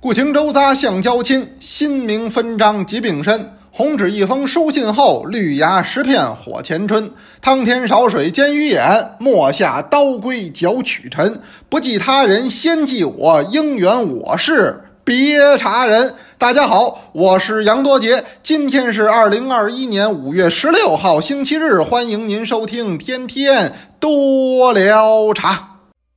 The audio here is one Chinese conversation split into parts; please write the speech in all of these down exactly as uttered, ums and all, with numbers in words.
故情周匝相交亲，新名分章疾病深。红纸一封书信后，绿芽十片火前春。汤天少水煎鱼眼，莫下刀归脚取尘。不计他人先计我，应援我是别查人。大家好，我是杨多杰，今天是二零二一年五月十六号星期日，欢迎您收听天天多聊茶。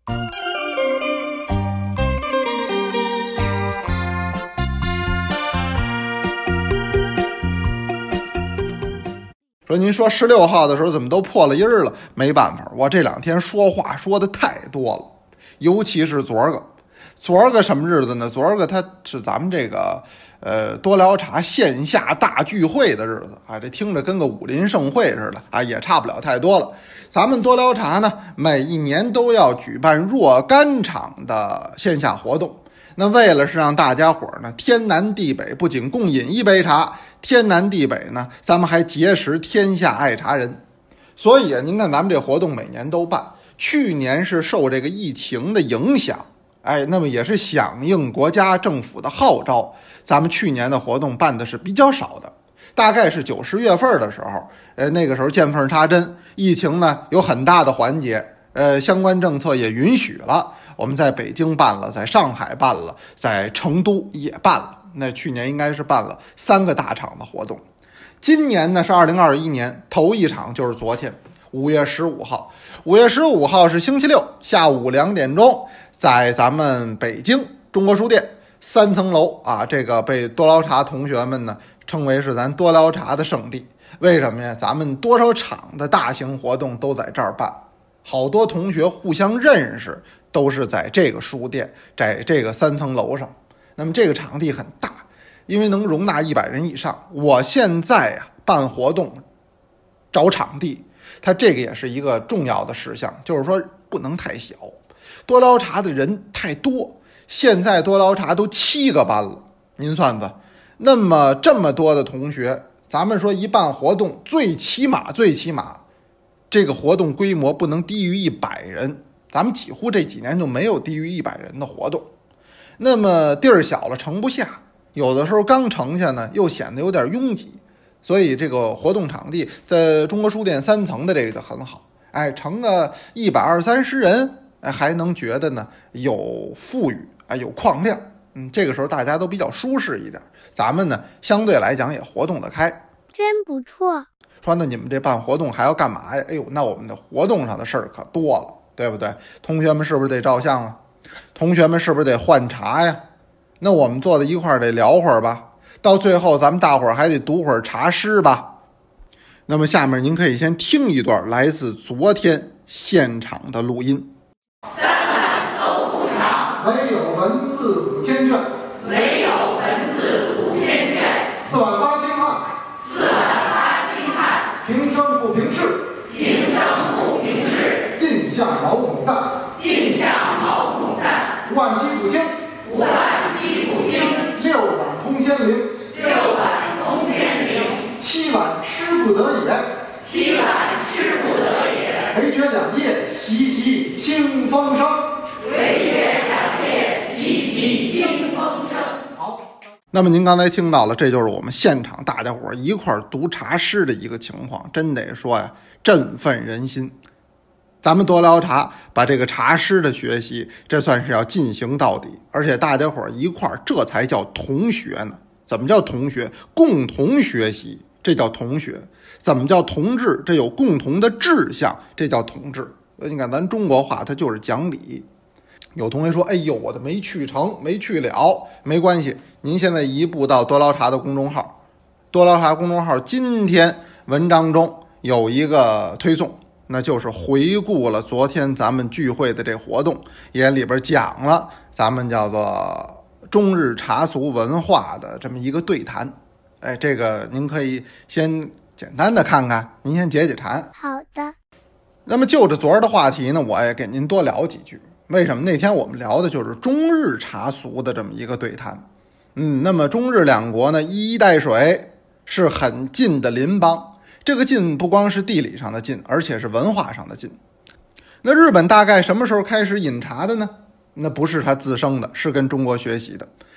说您说十六号的时候怎么都破了音儿了？没办法，我这两天说话说的太多了，尤其是昨儿个，昨儿个什么日子呢？昨儿个它是咱们这个呃多聊茶线下大聚会的日子啊，这听着跟个武林盛会似的啊，也差不了太多了。咱们多聊茶呢，每一年都要举办若干场的线下活动。那为了是让大家伙呢天南地北不仅共饮一杯茶，天南地北呢咱们还结识天下爱茶人。所以啊，您看咱们这活动每年都办，去年是受这个疫情的影响，哎，那么也是响应国家政府的号召，咱们去年的活动办的是比较少的，大概是九十月份的时候，呃，那个时候见缝插针，疫情呢有很大的缓解，呃，相关政策也允许了。我们在北京办了，在上海办了，在成都也办了。那去年应该是办了三个大场的活动。今年呢是二零二一年，头一场就是昨天五月十五号。五月十五号是星期六，下午两点钟，在咱们北京中国书店三层楼啊，这个被多聊茶同学们呢称为是咱多聊茶的圣地。为什么呀？咱们多少场的大型活动都在这儿办，好多同学互相认识，都是在这个书店，在这个三层楼上。那么这个场地很大，因为能容纳一百人以上。我现在啊办活动找场地，它这个也是一个重要的事项，就是说不能太小。多聊茶的人太多，现在多聊茶都七个班了，您算算。那么这么多的同学，咱们说一办活动，最起码最起码这个活动规模不能低于一百人。咱们几乎这几年就没有低于一百人的活动，那么地儿小了盛不下，有的时候刚盛下呢又显得有点拥挤，所以这个活动场地在中国书店三层的这个就很好，哎，盛个一百二三十人，哎，还能觉得呢有富裕，哎，有矿量，嗯，这个时候大家都比较舒适一点，咱们呢相对来讲也活动得开， 真不错。 说那你们这办活动还要干嘛呀？哎呦，那我们的活动上的事儿可多了。对不对？同学们是不是得照相啊？同学们是不是得换茶呀？那我们坐在一块儿得聊会儿吧，到最后咱们大伙儿还得读会儿茶诗吧。那么下面您可以先听一段来自昨天现场的录音。 三万搜不场， 唯有文字五千卷， 唯有文字五千卷， 四万八千汉， 四万八千汉， 平生不平事， 平生不平事， 尽向毛孔散， 尽向毛孔散， 万机不兴， 万机不兴， 六碗通仙灵， 六碗通仙灵， 七碗吃不得也， 七碗吃不得也， 唯觉两夜习习清风生， 唯觉两夜习习清风生。 好，那么您刚才听到了，这就是我们现场大家伙一块读茶诗的一个情况，真得说呀，振奋人心。咱们多聊茶把这个茶诗的学习，这算是要进行到底，而且大家伙一块儿，这才叫同学呢。怎么叫同学？共同学习，这叫同学。怎么叫同志？这有共同的志向，这叫同志。你看咱中国话它就是讲理。有同学说，哎呦，我的没去成，没去了，没关系，您现在移步到多聊茶的公众号，多聊茶公众号今天文章中有一个推送，那就是回顾了昨天咱们聚会的这活动，也里边讲了咱们叫做中日茶俗文化的这么一个对谈。哎，这个您可以先简单的看看，您先解解馋。 好的。 那么就着昨儿的话题呢，我也给您多聊几句。为什么？那天我们聊的就是中日茶俗的这么一个对谈。嗯，那么中日两国呢，一衣带水，是很近的邻邦。这个近不光是地理上的近，而且是文化上的近。那日本大概什么时候开始饮茶的呢？那不是他自生的，是跟中国学习的。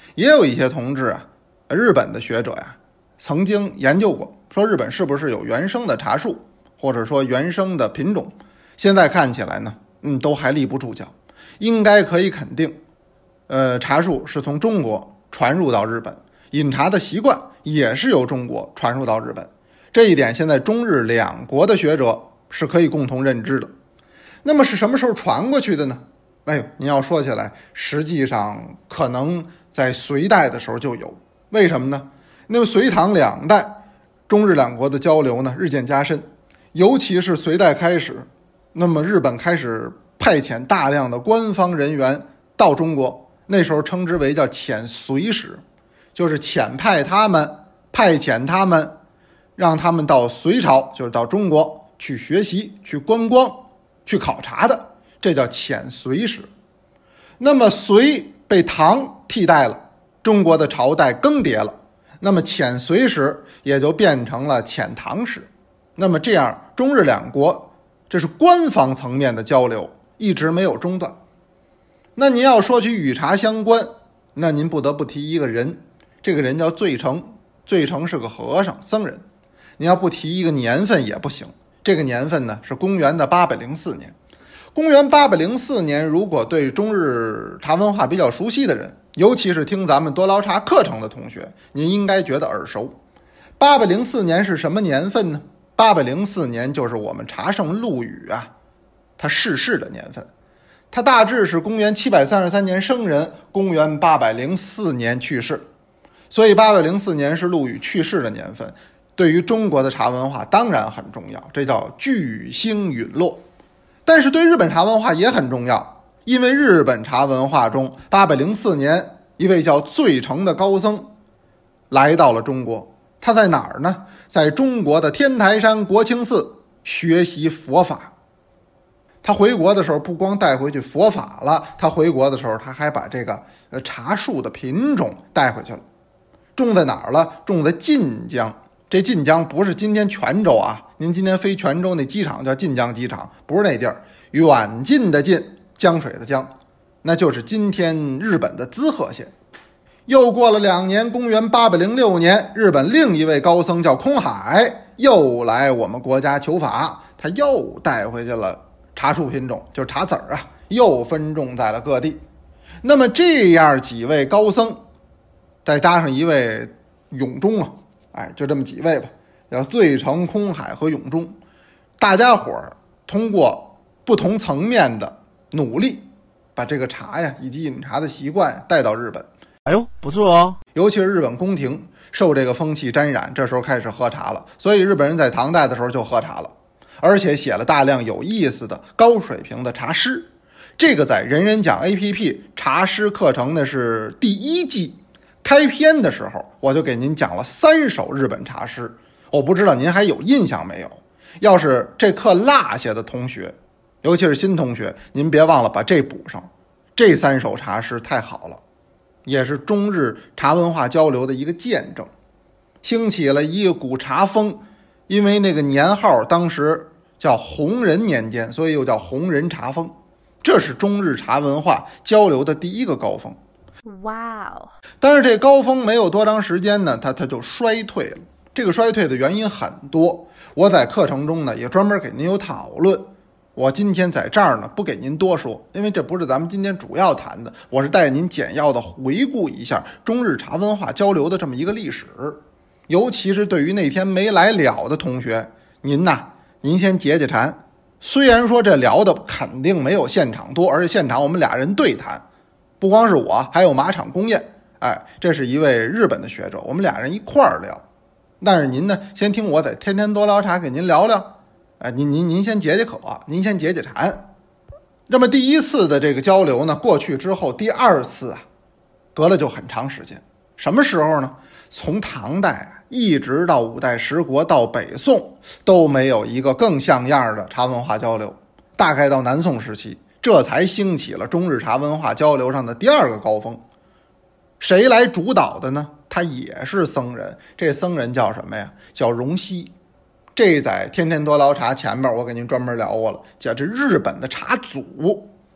也有一些同志啊，日本的学者呀，曾经研究过，说日本是不是有原生的茶树，或者说原生的品种。现在看起来呢，嗯，都还立不住脚。应该可以肯定，呃，茶树是从中国传入到日本，饮茶的习惯也是由中国传入到日本。这一点现在中日两国的学者是可以共同认知的。那么是什么时候传过去的呢？哎呦，您要说起来，实际上可能在隋代的时候就有。为什么呢？那么隋唐两代中日两国的交流呢日渐加深，尤其是隋代开始，那么日本开始派遣大量的官方人员到中国，那时候称之为叫遣隋使，就是遣派他们派遣他们让他们到隋朝，就是到中国去学习、去观光、去考察的，这叫遣隋使。那么隋被唐替代了，中国的朝代更迭了，那么遣隋使也就变成了遣唐使。那么这样中日两国这是官方层面的交流一直没有中断。那您要说起与茶相关，那您不得不提一个人，这个人叫醉成。醉成是个和尚僧人。你要不提一个年份也不行，这个年份呢是公元的八百零四年。公元八百零四年，如果对中日茶文化比较熟悉的人，尤其是听咱们多捞茶课程的同学，您应该觉得耳熟。八百零四年是什么年份呢？八百零四年就是我们茶圣陆羽啊，他逝世的年份。他大致是公元七百三十三年生人，公元八百零四年去世，所以八百零四年是陆羽去世的年份。对于中国的茶文化当然很重要，这叫巨星陨落。但是对日本茶文化也很重要，因为日本茶文化中八百零四年一位叫醉成的高僧来到了中国。他在哪儿呢？在中国的天台山国清寺学习佛法。他回国的时候不光带回去佛法了，他回国的时候他还把这个呃茶树的品种带回去了。种在哪儿了？种在晋江。这晋江不是今天泉州啊，您今天飞泉州那机场叫晋江机场，不是那地儿，远近的近，江水的江，那就是今天日本的滋贺县。又过了两年，公元八百零六年，日本另一位高僧叫空海又来我们国家求法，他又带回去了茶树品种，就是茶籽儿啊，又分种在了各地。那么这样几位高僧再加上一位永忠啊，哎，就这么几位吧，叫醉成、空海和永忠。大家伙儿通过不同层面的努力，把这个茶呀以及饮茶的习惯带到日本。 哎呦，不错哦！ 尤其是日本宫廷受这个风气沾染，这时候开始喝茶了。所以日本人在唐代的时候就喝茶了，而且写了大量有意思的高水平的茶诗。这个在人人讲 A P P 茶诗课程的是第一季开篇的时候，我就给您讲了三首日本茶诗，我不知道您还有印象没有。要是这课落下的同学，尤其是新同学，您别忘了把这补上。这三首茶诗太好了，也是中日茶文化交流的一个见证，兴起了一个股茶风。因为那个年号当时叫弘仁年间，所以又叫弘仁茶风。这是中日茶文化交流的第一个高峰。 哇哦！ 但是这高峰没有多长时间呢，它它就衰退了。这个衰退的原因很多，我在课程中呢也专门给您有讨论。我今天在这儿呢不给您多说，因为这不是咱们今天主要谈的，我是带您简要的回顾一下中日茶文化交流的这么一个历史。尤其是对于那天没来了的同学，您呐，您先解解馋。虽然说这聊的肯定没有现场多，而且现场我们俩人对谈，不光是我，还有马场公彦，哎，这是一位日本的学者，我们俩人一块儿聊。但是您呢，先听我在天天多聊茶给您聊聊，哎，您您您先解解渴，您先解解馋。那么第一次的这个交流呢，过去之后，第二次啊，隔了就很长时间。什么时候呢？从唐代一直到五代十国到北宋，都没有一个更像样的茶文化交流。大概到南宋时期，这才兴起了中日茶文化交流上的第二个高峰。谁来主导的呢？他也是僧人，这僧人叫什么呀？叫荣西。这在天天多聊茶前面我给您专门聊过了，叫这日本的茶祖。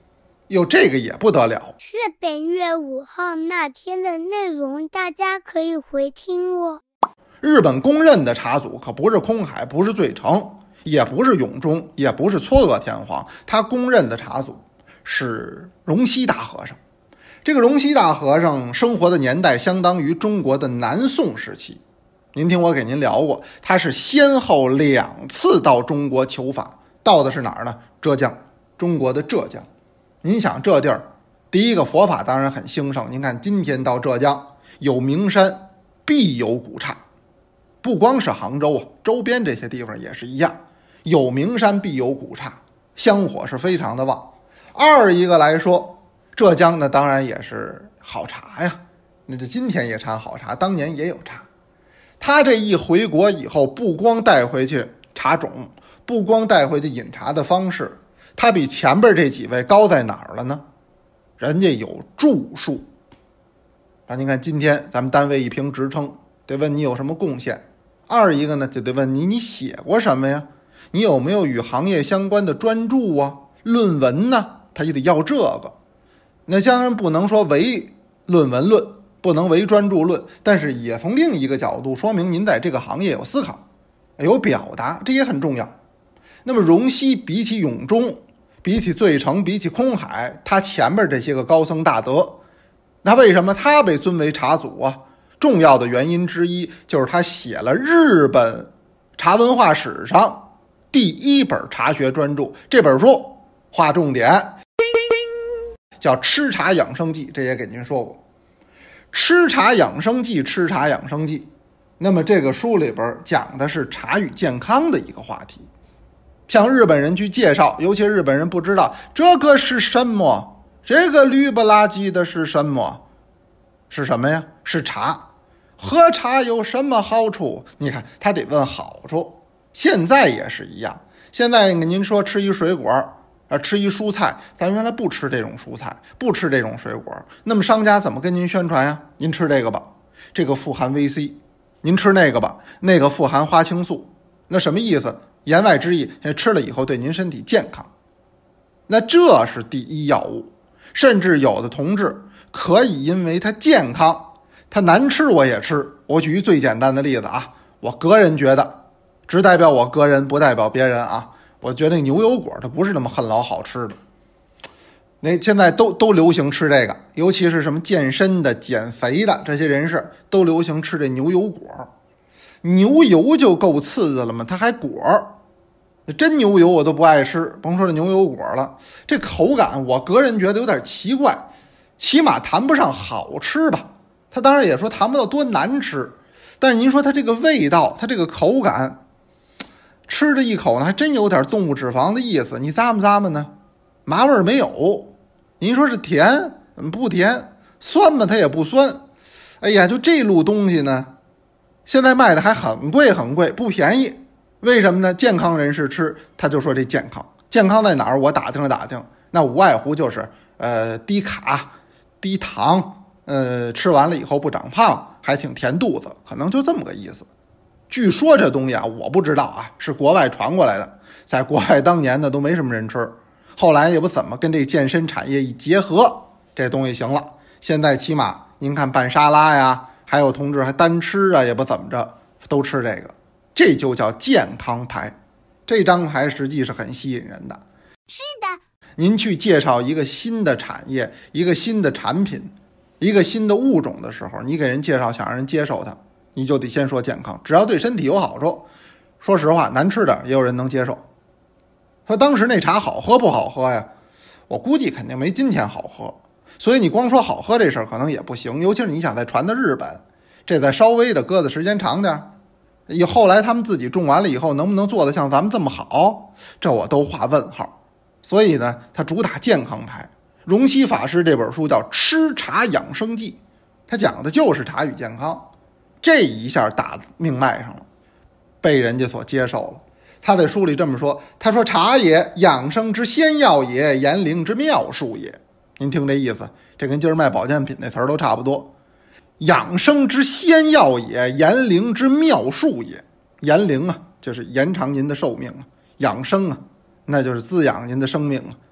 哟，这个也不得了。 是本月五号那天的内容，大家可以回听哦。 日本公认的茶祖可不是空海，不是醉城，也不是永忠，也不是嵯峨天皇，他公认的茶祖是荣西大和尚。这个荣西大和尚生活的年代相当于中国的南宋时期。您听我给您聊过，他是先后两次到中国求法，到的是哪儿呢？浙江，中国的浙江。您想这地儿，第一个佛法当然很兴盛。您看今天到浙江，有名山必有古刹，不光是杭州啊，周边这些地方也是一样，有名山必有古刹，香火是非常的旺。二一个来说，浙江呢当然也是好茶呀，那这今天也产好茶，当年也有茶。他这一回国以后，不光带回去茶种，不光带回去饮茶的方式，他比前边这几位高在哪儿了呢？人家有著述啊！您看今天咱们单位一评职称，得问你有什么贡献。二一个呢，就得问你你写过什么呀？你有没有与行业相关的专著啊、论文呢？他也得要这个。那当然不能说唯论文论，不能唯专著论，但是也从另一个角度说明您在这个行业有思考，有表达，这也很重要。那么荣西比起永忠，比起醉城，比起空海，他前面这些个高僧大德，那为什么他被尊为茶祖啊？重要的原因之一就是他写了日本茶文化史上第一本茶学专著，这本书划重点叫《吃茶养生记》，这也给您说过。吃茶养生记，吃茶养生记。那么这个书里边讲的是茶与健康的一个话题，向日本人去介绍，尤其日本人不知道这个是什么，这个绿不拉几的是什么？是什么呀？是茶。喝茶有什么好处？你看他得问好处。现在也是一样，现在您说吃一水果啊，吃一蔬菜，咱原来不吃这种蔬菜，不吃这种水果，那么商家怎么跟您宣传呀？您吃这个吧，这个富含 V C， 您吃那个吧，那个富含花青素。那什么意思？言外之意，吃了以后对您身体健康。那这是第一要务。甚至有的同志可以因为它健康，它难吃我也吃。我举一最简单的例子啊，我个人觉得，只代表我个人，不代表别人啊。我觉得牛油果它不是那么很老好吃的。那现在都都流行吃这个，尤其是什么健身的、减肥的这些人士都流行吃这牛油果。牛油就够次的了吗？它还果儿，真牛油我都不爱吃，甭说这牛油果了。这口感我个人觉得有点奇怪，起码谈不上好吃吧。它当然也说谈不到多难吃，但是您说它这个味道，它这个口感，吃这一口呢还真有点动物脂肪的意思。你咂摸咂摸呢，麻味没有。您说是甜不甜，酸吗？它也不酸。哎呀，就这路东西呢，现在卖的还很贵很贵，不便宜。为什么呢？健康人士吃，他就说这健康，健康在哪儿？我打听了打听，那无外乎就是呃低卡、低糖，呃吃完了以后不长胖，还挺填肚子，可能就这么个意思。据说这东西啊，我不知道啊，是国外传过来的，在国外当年呢都没什么人吃，后来也不怎么跟这健身产业一结合，这东西行了。现在起码您看拌沙拉呀，还有同志还单吃啊，也不怎么着，都吃这个。这就叫健康牌，这张牌实际是很吸引人的。 是的， 您去介绍一个新的产业、一个新的产品、一个新的物种的时候，你给人介绍想让人接受它，你就得先说健康，只要对身体有好处。说实话，难吃的也有人能接受。说当时那茶好喝不好喝呀？我估计肯定没今天好喝，所以你光说好喝这事儿可能也不行，尤其是你想再传到日本，这再稍微的搁的时间长点，以后来他们自己种完了以后，能不能做得像咱们这么好，这我都画问号。所以呢，他主打健康牌。荣西法师这本书叫《吃茶养生记》，他讲的就是茶与健康。这一下打命脉上了，被人家所接受了。他在书里这么说，他说茶也，养生之先要也，延龄之妙术也。您听这意思，这跟今儿卖保健品那词儿都差不多。养生之先要也，延龄之妙术也。延龄啊，就是延长您的寿命啊；养生啊，那就是滋养您的生命啊。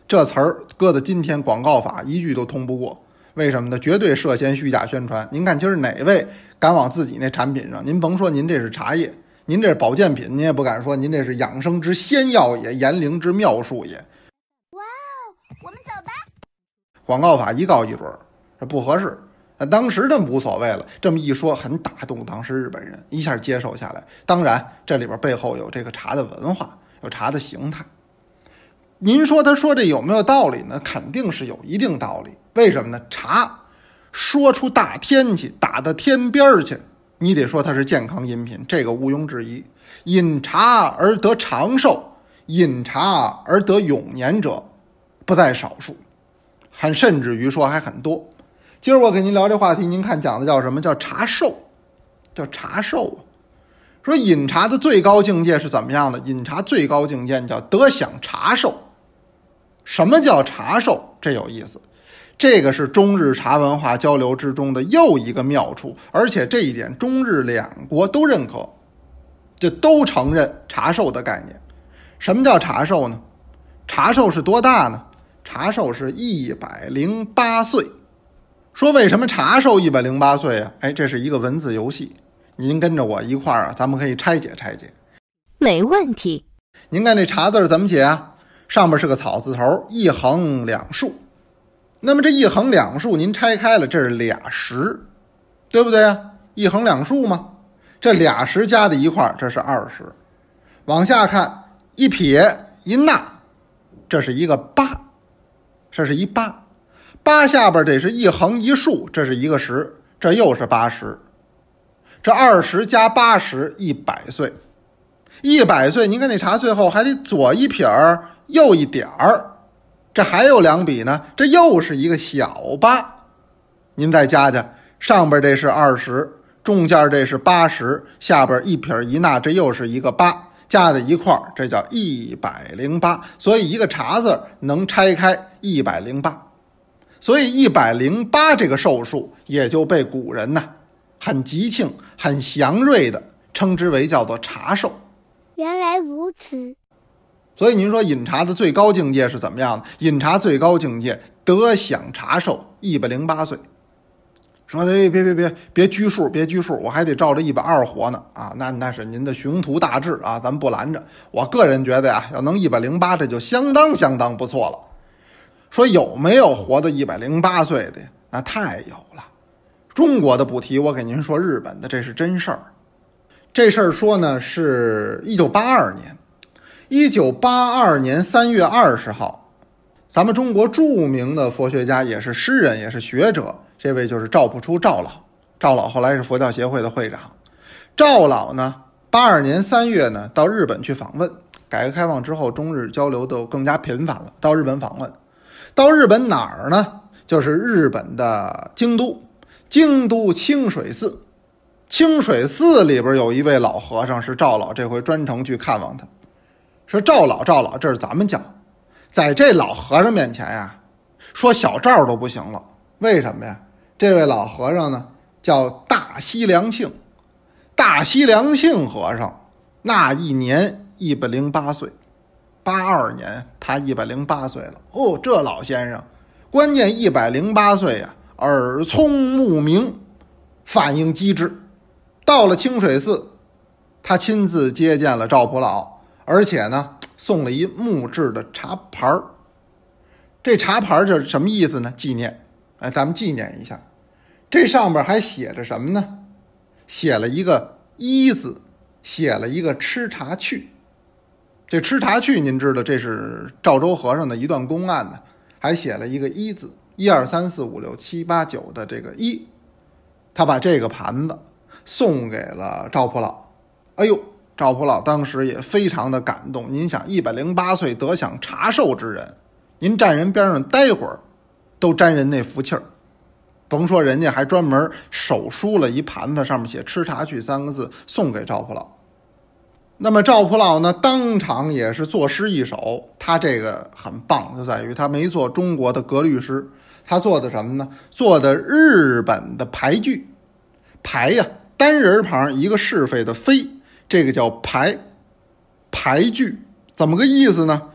这词儿搁到今天广告法一句都通不过。为什么呢？绝对涉嫌虚假宣传。您看今儿哪位敢往自己那产品上，您甭说您这是茶叶，您这是保健品，您也不敢说您这是养生之仙药也，延龄之妙术也。 哇哦，我们走吧。 广告法一告一准，这不合适。当时这么无所谓了，这么一说很打动当时日本人，一下接受下来。当然这里边背后有这个茶的文化，有茶的形态。您说他说这有没有道理呢？肯定是有一定道理。为什么呢？茶说出大天去，打到天边去，你得说它是健康饮品，这个毋庸置疑。饮茶而得长寿，饮茶而得永年者不在少数，还甚至于说还很多。今儿我跟您聊这话题，您看讲的叫什么？叫茶寿，叫茶寿。说饮茶的最高境界是怎么样的？饮茶最高境界叫得享茶寿。什么叫茶寿？这有意思，这个是中日茶文化交流之中的又一个妙处，而且这一点中日两国都认可，就都承认茶寿的概念。什么叫茶寿呢？茶寿是多大呢？茶寿是一百零八岁。说为什么茶寿一百零八岁啊？哎，这是一个文字游戏，您跟着我一块儿啊，咱们可以拆解拆解。 没问题。 您看这茶字怎么写啊？上面是个草字头，一横两竖。那么这一横两竖您拆开了，这是俩十，对不对啊？一横两竖嘛，这俩十加在一块儿，这是二十。往下看，一撇一捺，这是一个八，这是一八。八下边这是一横一竖，这是一个十，这又是八十。这二十加八十，一百岁。一百岁，您看那茶最后还得左一撇儿，右一点儿，这还有两笔呢，这又是一个小八。您再加加，上边这是二十，中间这是八十，下边一撇一捺，这又是一个八，加在一块儿，这叫一百零八。所以一个茶字能拆开一百零八，所以一百零八这个寿数也就被古人呢很吉庆、很祥瑞的称之为叫做茶寿。 原来如此。 所以您说饮茶的最高境界是怎么样的？饮茶最高境界得享茶寿一百零八岁。说哎，别别别别拘束，别拘束，我还得照着一百二活呢啊！那那是您的雄图大志啊，咱不拦着。我个人觉得呀，要能一百零八，这就相当相当不错了。说有没有活到一百零八岁的？那太有了。中国的不提，我给您说日本的，这是真事儿。这事儿说呢，是一九八二年。一九八二年三月二十号，咱们中国著名的佛学家，也是诗人，也是学者，这位就是赵朴初赵老。赵老后来是佛教协会的会长。赵老呢，八二年三月呢，到日本去访问。改革开放之后，中日交流都更加频繁了，到日本访问。到日本哪儿呢？就是日本的京都，京都清水寺。清水寺里边有一位老和尚，是赵老这回专程去看望他。说赵老赵老，这是咱们叫，在这老和尚面前呀，说小赵都不行了。为什么呀？这位老和尚呢，叫大西凉庆。大西凉庆和尚那一年一百零八岁，八二年他一百零八岁了。哦，这老先生，关键一百零八岁呀，耳聪目明，反应机智。到了清水寺，他亲自接见了赵朴老，而且呢，送了一木质的茶盘。这茶盘这是什么意思呢？纪念，哎，咱们纪念一下。这上面还写着什么呢？写了一个一字，写了一个吃茶去。这吃茶去，您知道这是赵州和尚的一段公案呢，还写了一个一字，一二三四五六七八九的这个一。他把这个盘子送给了赵朴老。哎呦，赵朴老当时也非常的感动。您想一百零八岁得享茶寿之人，您站人边上待会儿都沾人那福气儿。甭说人家还专门手书了一盘子，上面写吃茶去三个字，送给赵朴老。那么赵朴老呢，当场也是作诗一首。他这个很棒，就在于他没做中国的格律诗，他做的什么呢？做的日本的排句。排呀，单人旁一个是非的非，这个叫排。排句怎么个意思呢？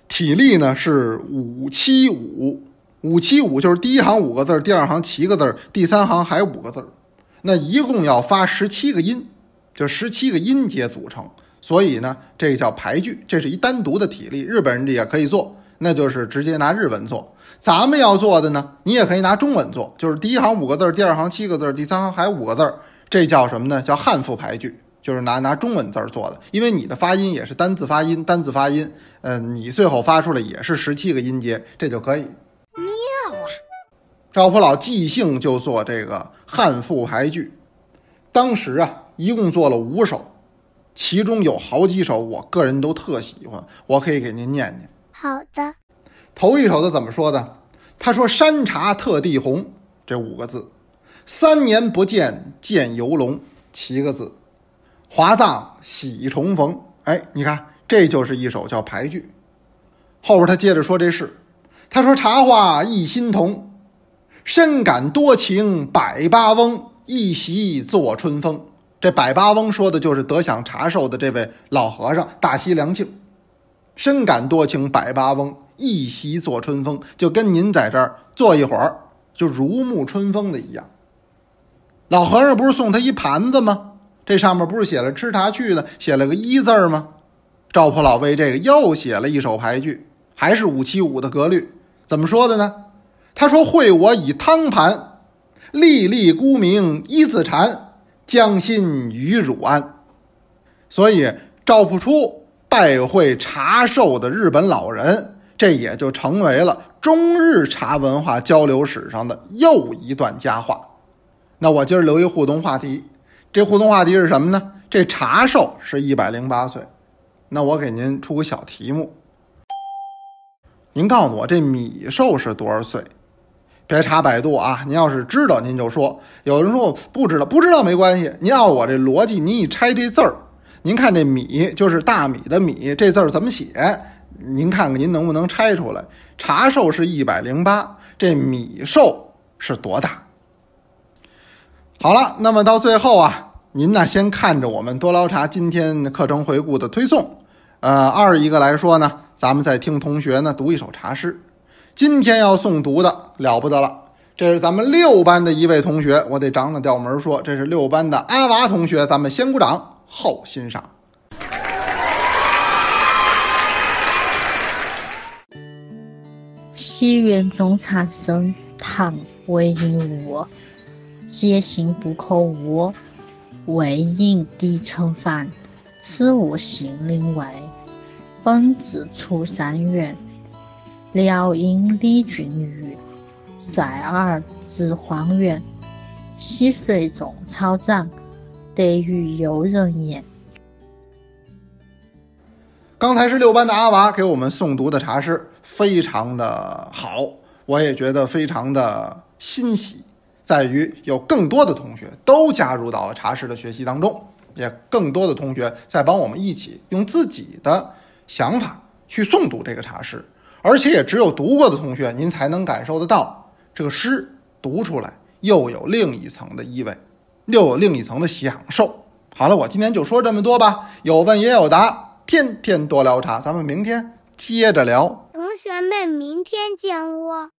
体例呢是五七五，五七五就是第一行五个字，第二行七个字，第三行还五个字，那一共要发十七个音，就十七个音节组成，所以呢这个叫排句，这是一单独的体例，日本人也可以做，那就是直接拿日文做。咱们要做的呢，你也可以拿中文做，就是第一行五个字，第二行七个字，第三行还五个字，这叫什么呢？叫汉复排句，就是拿拿中文字做的，因为你的发音也是单字发音，单字发音，呃，你最后发出来也是十七个音节，这就可以。 妙啊！ 赵普老即兴就做这个汉复排句，当时啊，一共做了五首，其中有好几首我个人都特喜欢，我可以给您念念。 好的。 头一首他怎么说的？他说山茶特地红，这五个字，三年不见见游龙，七个字，华藏喜重逢，哎，你看这就是一首叫排句。后边他接着说这事，他说茶话一心同，深感多情百八翁，一席作春风。这百八翁说的就是得享茶寿的这位老和尚大西凉庆，深感多情百八翁，一席作春风，就跟您在这儿坐一会儿就如沐春风的一样。老和尚不是送他一盘子吗？这上面不是写了吃茶去呢，写了个一字吗？赵普老为这个又写了一首排句，还是五七五的格律。怎么说的呢？他说会我以汤盘，粒粒孤名一字缠，将心与汝安。所以赵朴初拜会茶寿的日本老人，这也就成为了中日茶文化交流史上的又一段佳话。那我今儿留一互动话题，这互动话题是什么呢？这茶寿是一百零八岁，那我给您出个小题目，您告诉我这米寿是多少岁？别查百度啊，您要是知道您就说。有人说不知道，不知道没关系，您按我这逻辑，您一拆这字儿，您看这米就是大米的米，这字儿怎么写？您看看您能不能拆出来？茶寿是一百零八，这米寿是多大？好了，那么到最后啊，您呢先看着我们多捞茶今天课程回顾的推送，呃，二一个来说呢，咱们再听同学呢读一首茶诗。今天要诵读的了不得了，这是咱们六班的一位同学，我得长长调门说，这是六班的阿娃同学，咱们先鼓掌后欣赏。 西园中茶僧，唐韦应物。皆行不可无，唯饮低成饭，此物心灵味。本自出山园，辽阴李俊宇，率尔自荒原。溪水中草长，得与游人言。 刚才是六班的阿娃给我们诵读的茶诗，非常的好，我也觉得非常的欣喜，在于有更多的同学都加入到了茶诗的学习当中，也更多的同学在帮我们一起用自己的想法去诵读这个茶诗，而且也只有读过的同学您才能感受得到这个诗读出来又有另一层的意味，又有另一层的享受。好了，我今天就说这么多吧，有问也有答，天天多聊茶，咱们明天接着聊。 同学们，明天见哦。